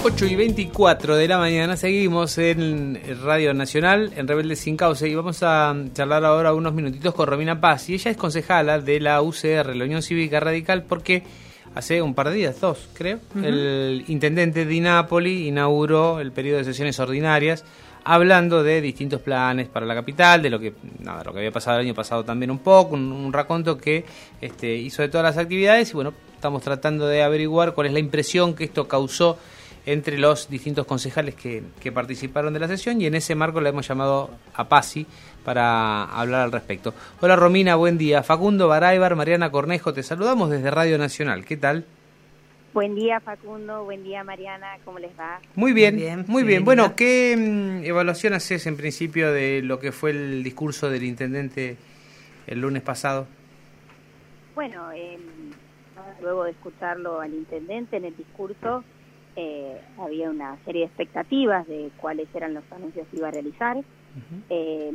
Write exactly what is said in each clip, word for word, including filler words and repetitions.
ocho y veinticuatro de la mañana, seguimos en Radio Nacional, en Rebeldes Sin Causa, y vamos a charlar ahora unos minutitos con Romina Paz, y ella es concejala de la U C R, la Unión Cívica Radical, porque hace un par de días, dos creo, uh-huh. el intendente Di Napoli inauguró el periodo de sesiones ordinarias, hablando de distintos planes para la capital, de lo que nada, lo que había pasado el año pasado también un poco, un, un raconto que este, hizo de todas las actividades, y bueno, estamos tratando de averiguar cuál es la impresión que esto causó entre los distintos concejales que, que participaron de la sesión, y en ese marco le hemos llamado a Pasi para hablar al respecto. Hola Romina, buen día. Facundo Baraybar, Mariana Cornejo, te saludamos desde Radio Nacional. ¿Qué tal? Buen día Facundo, buen día Mariana, ¿cómo les va? Muy bien, muy bien. Muy bien. Bueno, Bienvenida. ¿qué mm, evaluación haces en principio de lo que fue el discurso del intendente el lunes pasado? Bueno, eh, luego de escucharlo al intendente en el discurso, eh, había una serie de expectativas de cuáles eran los anuncios que iba a realizar. Uh-huh. eh,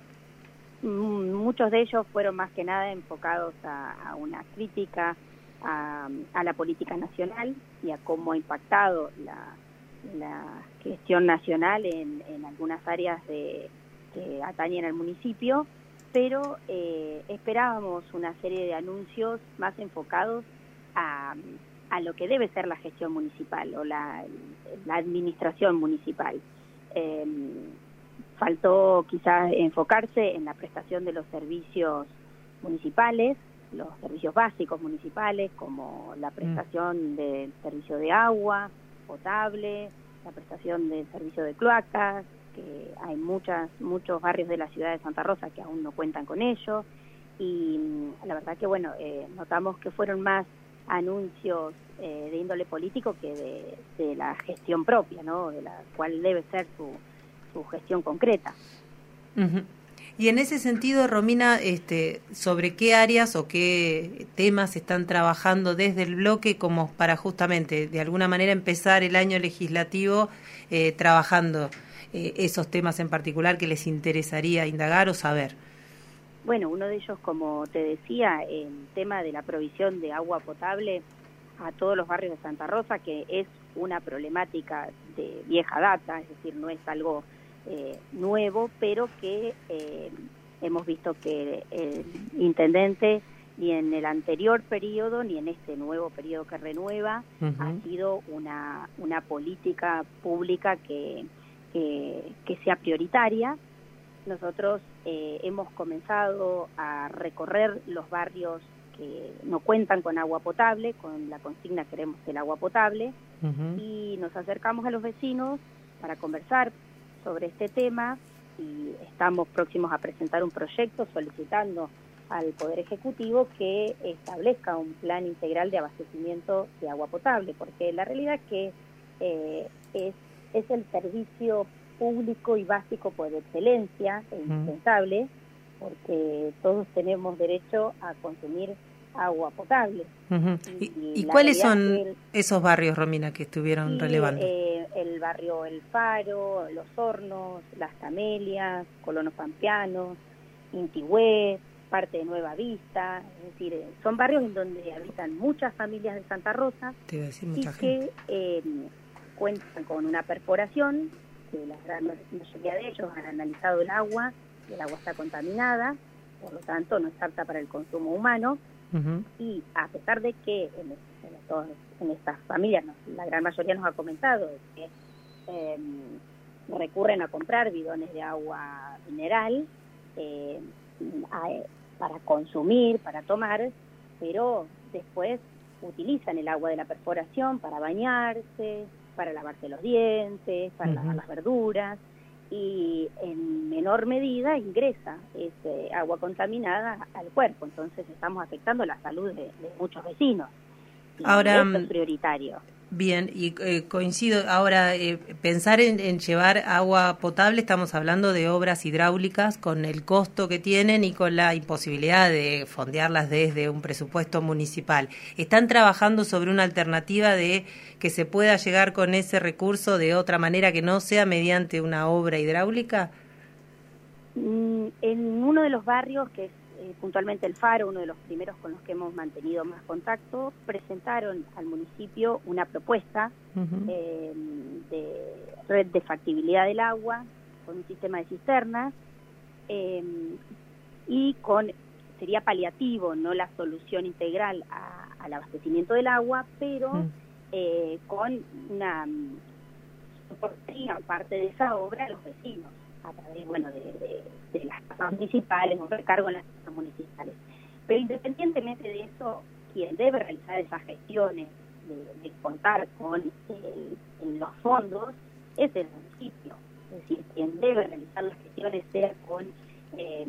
m- muchos de ellos fueron más que nada enfocados a, a una crítica a, a la política nacional y a cómo ha impactado la, la gestión nacional en, en algunas áreas de, que atañen al municipio, pero eh, esperábamos una serie de anuncios más enfocados a, a lo que debe ser la gestión municipal o la, la administración municipal. Eh, faltó quizás enfocarse en la prestación de los servicios municipales, los servicios básicos municipales, como la prestación mm. del servicio de agua potable, la prestación del servicio de cloacas, que hay muchas muchos barrios de la ciudad de Santa Rosa que aún no cuentan con ello, y la verdad que bueno, eh, notamos que fueron más anuncios eh, de índole político que de, de la gestión propia, ¿no? De la cual debe ser su, su gestión concreta. Uh-huh. Y en ese sentido, Romina, este, ¿sobre qué áreas o qué temas están trabajando desde el bloque como para justamente, de alguna manera, empezar el año legislativo eh, trabajando eh, esos temas en particular que les interesaría indagar o saber? Bueno, uno de ellos, como te decía, el tema de la provisión de agua potable a todos los barrios de Santa Rosa, que es una problemática de vieja data, es decir, no es algo eh, nuevo, pero que eh, hemos visto que el intendente ni en el anterior periodo ni en este nuevo periodo que renueva uh-huh. ha sido una, una política pública que, que, que sea prioritaria. Nosotros eh, hemos comenzado a recorrer los barrios que no cuentan con agua potable, con la consigna Queremos el agua potable, uh-huh. y nos acercamos a los vecinos para conversar sobre este tema, y estamos próximos a presentar un proyecto solicitando al Poder Ejecutivo que establezca un plan integral de abastecimiento de agua potable, porque la realidad es que eh, es, es el servicio público y básico por excelencia e indispensable, porque todos tenemos derecho a consumir agua potable. Uh-huh. ¿Y, y, y cuáles son el, esos barrios, Romina, que estuvieron sí, relevando? Eh, el barrio El Faro, Los Hornos, Las Camelias, Colonos Pampeanos, Intigüé, parte de Nueva Vista, es decir, son barrios en donde habitan muchas familias de Santa Rosa. Te iba a decir mucha y gente. que eh, cuentan con una perforación, que la gran mayoría de ellos han analizado el agua, y el agua está contaminada, por lo tanto no es apta para el consumo humano, uh-huh. y a pesar de que en, en, estos, en estas familias, no, la gran mayoría nos ha comentado que eh, recurren a comprar bidones de agua mineral eh, a, para consumir, para tomar, pero después utilizan el agua de la perforación para bañarse, para lavarse los dientes, para uh-huh. lavar las verduras, y en menor medida ingresa ese agua contaminada al cuerpo. Entonces estamos afectando la salud de, de muchos vecinos. Y ahora esto es prioritario. Bien, y eh, coincido. Ahora, eh, pensar en, en llevar agua potable, estamos hablando de obras hidráulicas con el costo que tienen y con la imposibilidad de fondearlas desde un presupuesto municipal. ¿Están trabajando sobre una alternativa de que se pueda llegar con ese recurso de otra manera que no sea mediante una obra hidráulica? En uno de los barrios, que es eh, puntualmente el Faro, uno de los primeros con los que hemos mantenido más contacto, presentaron al municipio una propuesta uh-huh. eh, de red de factibilidad del agua con un sistema de cisternas eh, y con sería paliativo, no la solución integral a, al abastecimiento del agua, pero uh-huh. eh, con una soportaría parte de esa obra a los vecinos a través, bueno, de, de, de las casas municipales, un recargo en las casas municipales. Pero independientemente de eso, quien debe realizar esas gestiones de, de contar con el, en los fondos es el municipio. Es decir, quien debe realizar las gestiones sea con eh,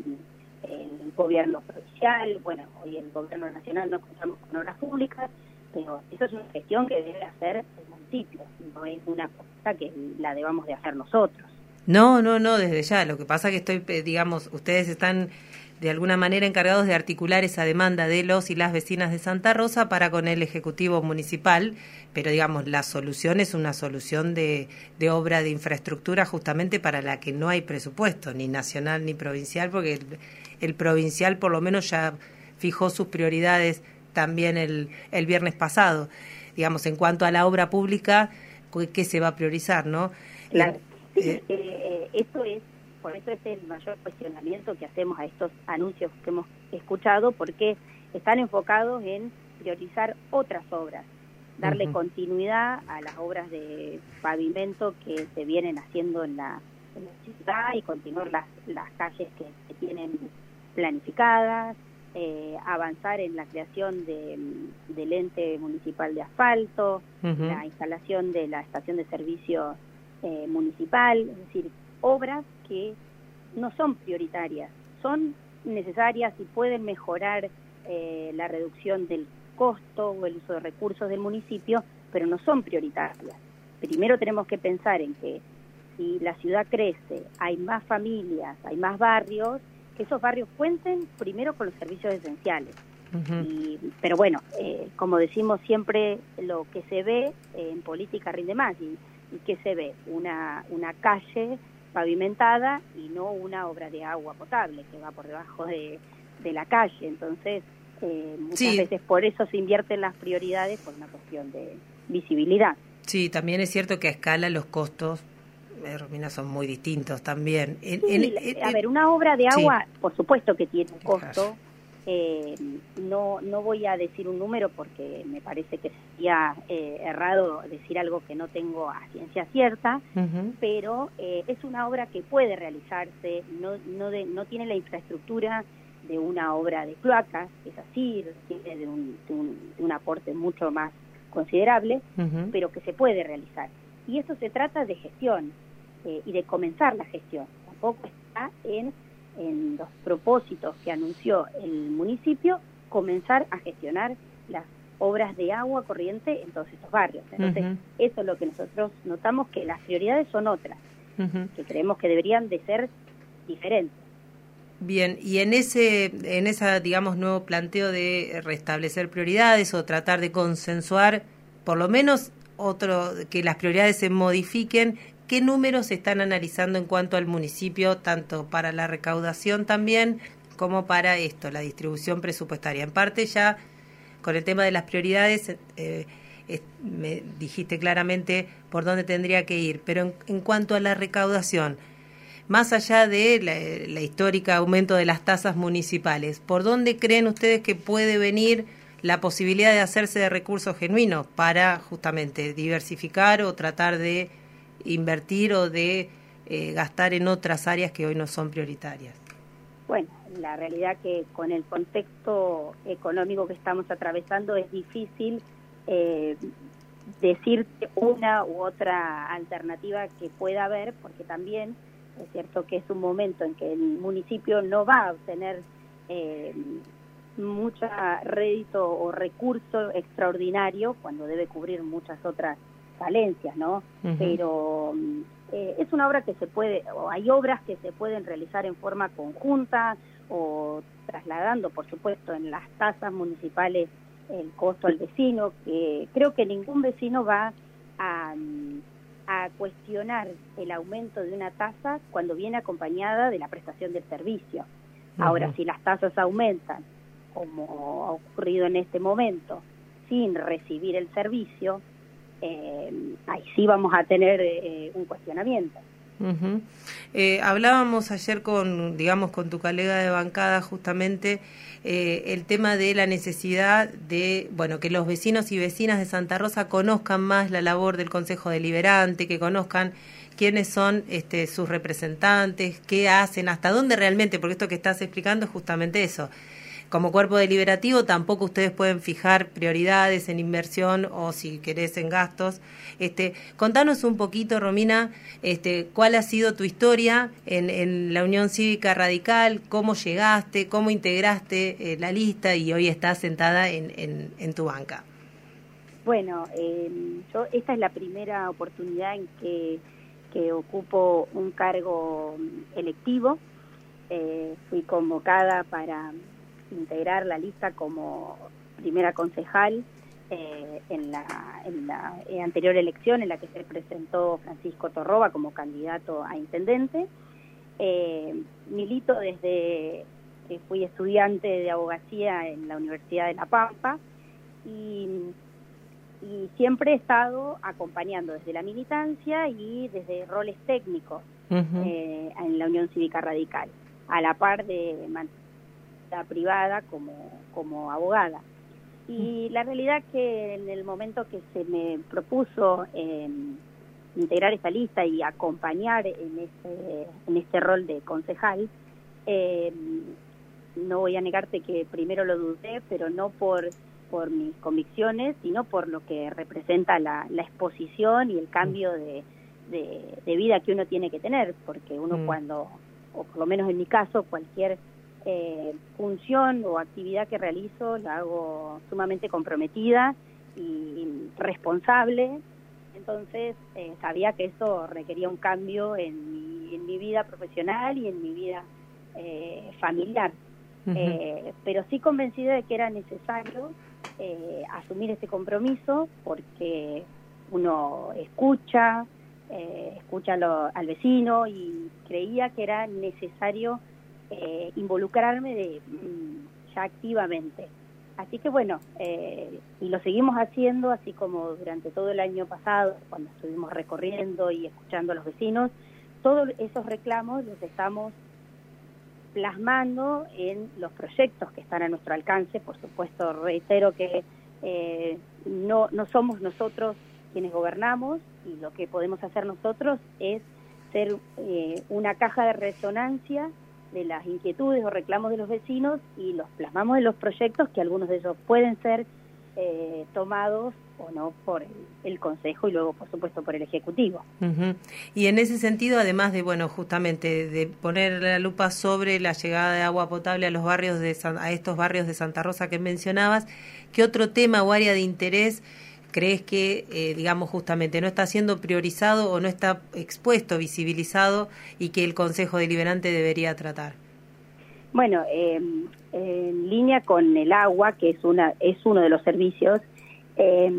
el gobierno provincial, bueno, hoy el gobierno nacional no contamos con obras públicas, pero eso es una gestión que debe hacer el municipio, no es una cosa que la debamos de hacer nosotros. No, no, no, desde ya. Lo que pasa es que estoy, digamos, ustedes están de alguna manera encargados de articular esa demanda de los y las vecinas de Santa Rosa para con el Ejecutivo Municipal, pero digamos, la solución es una solución de, de obra de infraestructura justamente para la que no hay presupuesto, ni nacional ni provincial, porque el, el provincial por lo menos ya fijó sus prioridades también el, el viernes pasado. Digamos, en cuanto a la obra pública, ¿qué se va a priorizar, no? Claro. Sí, eh, eh, esto es, por eso es el mayor cuestionamiento que hacemos a estos anuncios que hemos escuchado, porque están enfocados en priorizar otras obras, darle uh-huh. continuidad a las obras de pavimento que se vienen haciendo en la, en la ciudad y continuar las, las calles que se tienen planificadas, eh, avanzar en la creación de, del ente municipal de asfalto, uh-huh. la instalación de la estación de servicio Eh, municipal, es decir, obras que no son prioritarias, son necesarias y pueden mejorar eh, la reducción del costo o el uso de recursos del municipio, pero no son prioritarias. Primero tenemos que pensar en que si la ciudad crece, hay más familias, hay más barrios, que esos barrios cuenten primero con los servicios esenciales. Uh-huh. Y, pero bueno, eh, como decimos siempre, lo que se ve eh, en política rinde más. Y, ¿Y qué se ve? Una, una calle pavimentada y no una obra de agua potable que va por debajo de, de la calle. Entonces, eh, muchas sí. veces por eso se invierten las prioridades por una cuestión de visibilidad. Sí, también es cierto que a escala los costos, eh, Romina, son muy distintos también. En, sí, en, en, a ver, una obra de agua, sí. por supuesto que tiene un costo. Claro. Eh, no no voy a decir un número porque me parece que sería eh, errado decir algo que no tengo a ciencia cierta, uh-huh. pero eh, es una obra que puede realizarse, no no de, no tiene la infraestructura de una obra de cloacas, es así, tiene de un, de un, de un aporte mucho más considerable, uh-huh. pero que se puede realizar. Y eso se trata de gestión eh, y de comenzar la gestión, tampoco está en en los propósitos que anunció el municipio, comenzar a gestionar las obras de agua corriente en todos estos barrios. Entonces, uh-huh. eso es lo que nosotros notamos, que las prioridades son otras, uh-huh. que creemos que deberían de ser diferentes. Bien, y en ese, en esa, digamos, nuevo planteo de restablecer prioridades o tratar de consensuar, por lo menos otro, que las prioridades se modifiquen, ¿qué números se están analizando en cuanto al municipio, tanto para la recaudación también, como para esto, la distribución presupuestaria? En parte ya, con el tema de las prioridades, eh, eh, me dijiste claramente por dónde tendría que ir, pero en, en cuanto a la recaudación, más allá de la, la histórica aumento de las tasas municipales, ¿por dónde creen ustedes que puede venir la posibilidad de hacerse de recursos genuinos para justamente diversificar o tratar de invertir o de eh, gastar en otras áreas que hoy no son prioritarias? Bueno, la realidad que con el contexto económico que estamos atravesando es difícil eh, decirte una u otra alternativa que pueda haber, porque también es cierto que es un momento en que el municipio no va a obtener eh, mucho rédito o recurso extraordinario cuando debe cubrir muchas otras falencias, ¿no? Uh-huh. Pero eh, es una obra que se puede, o hay obras que se pueden realizar en forma conjunta o trasladando, por supuesto, en las tasas municipales el costo al vecino, que creo que ningún vecino va a, a cuestionar el aumento de una tasa cuando viene acompañada de la prestación del servicio. Uh-huh. Ahora, si las tasas aumentan, como ha ocurrido en este momento, sin recibir el servicio, eh, ahí sí vamos a tener eh, un cuestionamiento. Uh-huh. Eh, hablábamos ayer con, digamos, con tu colega de bancada justamente eh, el tema de la necesidad de, bueno, que los vecinos y vecinas de Santa Rosa conozcan más la labor del Consejo Deliberante, que conozcan quiénes son este, sus representantes, qué hacen, hasta dónde realmente, porque esto que estás explicando es justamente eso. Como cuerpo deliberativo tampoco ustedes pueden fijar prioridades en inversión o si querés en gastos. Este, contanos un poquito, Romina, este, cuál ha sido tu historia en, en la Unión Cívica Radical, cómo llegaste, cómo integraste eh, la lista y hoy estás sentada en, en, en tu banca. Bueno, eh, yo esta es la primera oportunidad en que, que ocupo un cargo electivo. Eh, fui convocada para integrar la lista como primera concejal eh, en la, en la eh, anterior elección en la que se presentó Francisco Torroba como candidato a intendente. Eh, milito desde que fui estudiante de abogacía en la Universidad de La Pampa y, y siempre he estado acompañando desde la militancia y desde roles técnicos uh-huh. eh, en la Unión Cívica Radical, a la par de privada como, como abogada. Y la realidad que en el momento que se me propuso eh, integrar esta lista y acompañar en este, en este rol de concejal, eh, no voy a negarte que primero lo dudé, pero no por, por mis convicciones, sino por lo que representa la, la exposición y el cambio de, de, de vida que uno tiene que tener, porque uno mm. cuando, o por lo menos en mi caso, cualquier Eh, función o actividad que realizo la hago sumamente comprometida y, y responsable, entonces eh, sabía que eso requería un cambio en mi, en mi vida profesional y en mi vida eh, familiar, uh-huh. eh, pero sí convencida de que era necesario eh, asumir este compromiso porque uno escucha, eh, escucha lo, al vecino y creía que era necesario Eh, involucrarme de, ya activamente. Así que bueno, eh, y lo seguimos haciendo, así como durante todo el año pasado, cuando estuvimos recorriendo y escuchando a los vecinos, todos esos reclamos los estamos plasmando en los proyectos que están a nuestro alcance. Por supuesto, reitero que eh, no, no somos nosotros quienes gobernamos y lo que podemos hacer nosotros es ser eh, una caja de resonancia de las inquietudes o reclamos de los vecinos y los plasmamos en los proyectos, que algunos de ellos pueden ser eh, tomados o no por el, el Consejo y luego, por supuesto, por el Ejecutivo. Uh-huh. Y en ese sentido, además de, bueno, justamente de poner la lupa sobre la llegada de agua potable a los barrios de San, a estos barrios de Santa Rosa que mencionabas, ¿qué otro tema o área de interés crees que, eh, digamos, justamente no está siendo priorizado o no está expuesto, visibilizado y que el Consejo Deliberante debería tratar? Bueno, eh, en línea con el agua, que es una es uno de los servicios, eh,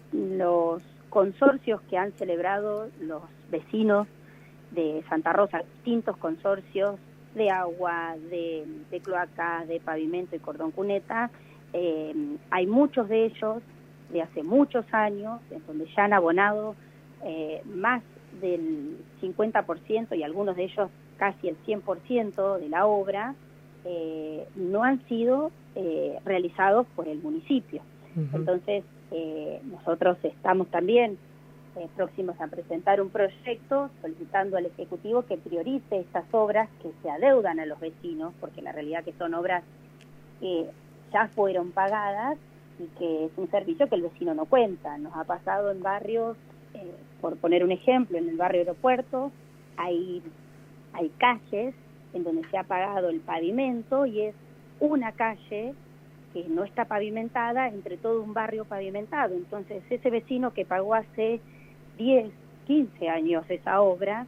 los consorcios que han celebrado los vecinos de Santa Rosa, distintos consorcios de agua, de, de cloacas, de pavimento y cordón cuneta, eh, hay muchos de ellos de hace muchos años, en donde ya han abonado eh, más del cincuenta por ciento y algunos de ellos casi el cien por ciento de la obra, eh, no han sido eh, realizados por el municipio. Uh-huh. Entonces, eh, nosotros estamos también eh, próximos a presentar un proyecto solicitando al Ejecutivo que priorice estas obras que se adeudan a los vecinos, porque la realidad que son obras que ya fueron pagadas y que es un servicio que el vecino no cuenta. Nos ha pasado en barrios, eh, por poner un ejemplo, en el barrio Aeropuerto, hay, hay calles en donde se ha pagado el pavimento y es una calle que no está pavimentada entre todo un barrio pavimentado. Entonces, ese vecino que pagó hace diez, quince años esa obra,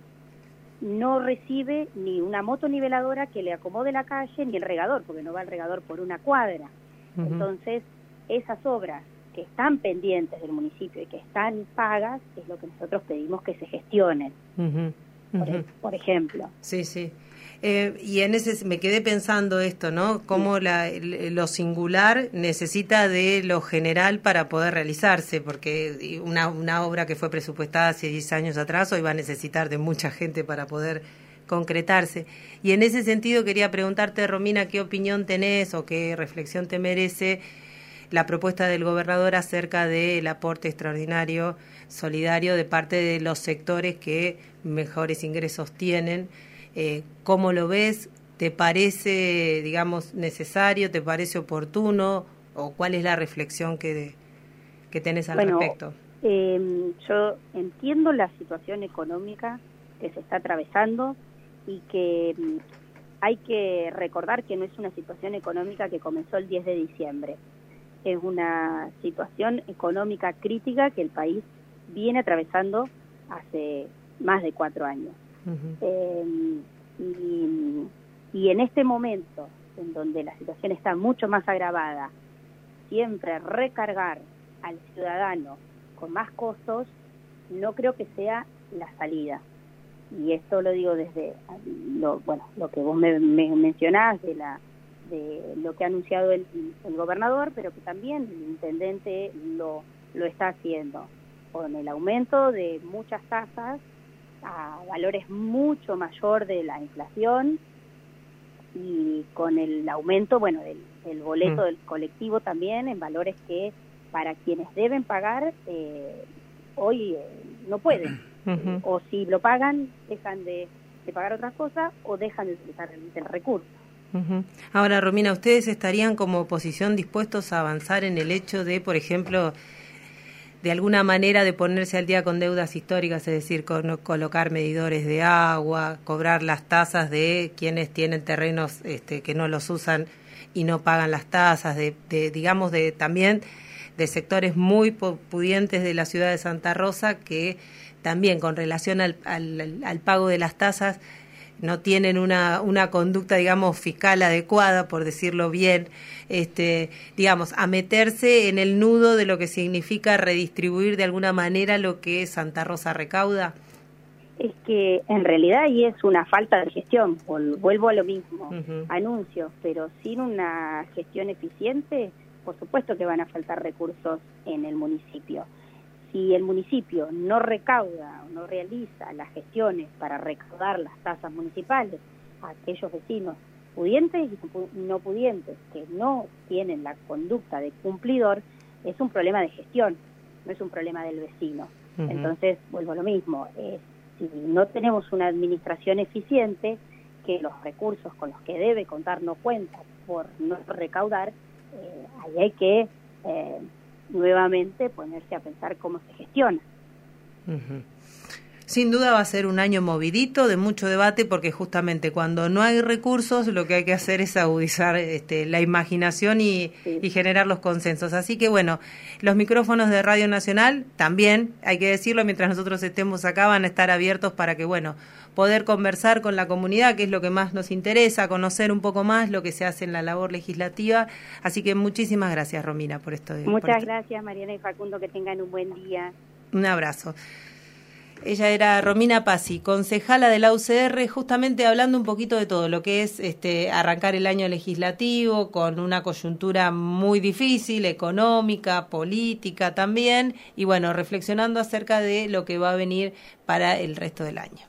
no recibe ni una motoniveladora que le acomode la calle, ni el regador, porque no va el regador por una cuadra. Uh-huh. Entonces, esas obras que están pendientes del municipio y que están pagas es lo que nosotros pedimos que se gestionen, uh-huh. Uh-huh. Por, por ejemplo. Sí, sí. Eh, y en ese me quedé pensando esto, ¿no? Cómo la, lo singular necesita de lo general para poder realizarse, porque una, una obra que fue presupuestada hace diez años atrás hoy va a necesitar de mucha gente para poder concretarse. Y en ese sentido quería preguntarte, Romina, ¿qué opinión tenés o qué reflexión te merece la propuesta del gobernador acerca del aporte extraordinario, solidario de parte de los sectores que mejores ingresos tienen? Eh, ¿Cómo lo ves? ¿Te parece, digamos, necesario? ¿Te parece oportuno? ¿O cuál es la reflexión que, que tenés al bueno, respecto? Eh, yo entiendo la situación económica que se está atravesando y que mm, hay que recordar que no es una situación económica que comenzó el diez de diciembre. Es una situación económica crítica que el país viene atravesando hace más de cuatro años. Uh-huh. eh, y, y en este momento, en donde la situación está mucho más agravada, siempre recargar al ciudadano con más costos, no creo que sea la salida. Y esto lo digo desde lo, bueno, lo que vos me, me mencionás de la de lo que ha anunciado el, el gobernador, pero que también el intendente lo, lo está haciendo, con el aumento de muchas tasas a valores mucho mayor de la inflación y con el aumento, bueno, del, del boleto mm. del colectivo también en valores que para quienes deben pagar eh, hoy eh, no pueden. Uh-huh. O si lo pagan, dejan de, de pagar otras cosas o dejan de utilizar el, el recurso. Uh-huh. Ahora, Romina, ¿ustedes estarían como oposición dispuestos a avanzar en el hecho de, por ejemplo, de alguna manera de ponerse al día con deudas históricas, es decir, con, colocar medidores de agua, cobrar las tasas de quienes tienen terrenos este, que no los usan y no pagan las tasas, de, de digamos, de también de sectores muy pudientes de la ciudad de Santa Rosa que también con relación al, al, al pago de las tasas no tienen una, una conducta, digamos, fiscal adecuada, por decirlo bien, este, digamos, a meterse en el nudo de lo que significa redistribuir de alguna manera lo que Santa Rosa recauda? Es que en realidad ahí es una falta de gestión, vuelvo a lo mismo, uh-huh. anuncios, pero sin una gestión eficiente, por supuesto que van a faltar recursos en el municipio. Si el municipio no recauda o no realiza las gestiones para recaudar las tasas municipales a aquellos vecinos pudientes y no pudientes que no tienen la conducta de cumplidor, es un problema de gestión, no es un problema del vecino. Uh-huh. Entonces, vuelvo a lo mismo, eh, si no tenemos una administración eficiente, que los recursos con los que debe contar no cuenta por no recaudar, eh, ahí hay que... Eh, nuevamente ponerse a pensar cómo se gestiona. Uh-huh. Sin duda va a ser un año movidito, de mucho debate, porque justamente cuando no hay recursos lo que hay que hacer es agudizar este, la imaginación y, sí. y generar los consensos. Así que bueno, los micrófonos de Radio Nacional también, hay que decirlo, mientras nosotros estemos acá van a estar abiertos para que, bueno, poder conversar con la comunidad, que es lo que más nos interesa, conocer un poco más lo que se hace en la labor legislativa. Así que muchísimas gracias, Romina, por esto. Muchas por esto. gracias, Mariana y Facundo, que tengan un buen día. Un abrazo. Ella era Romina Pazzi, concejala de la U C R, justamente hablando un poquito de todo lo que es este arrancar el año legislativo con una coyuntura muy difícil, económica, política también, y bueno, reflexionando acerca de lo que va a venir para el resto del año.